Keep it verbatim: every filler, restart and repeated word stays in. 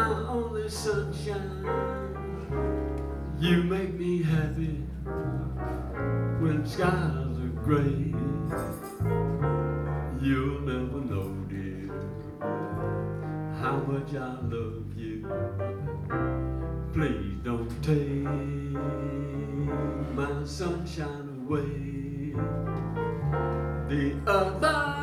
my only sunshine. You make me happy when skies are gray. You'll never know, dear, how much I love you. Please don't take my sunshine away. The other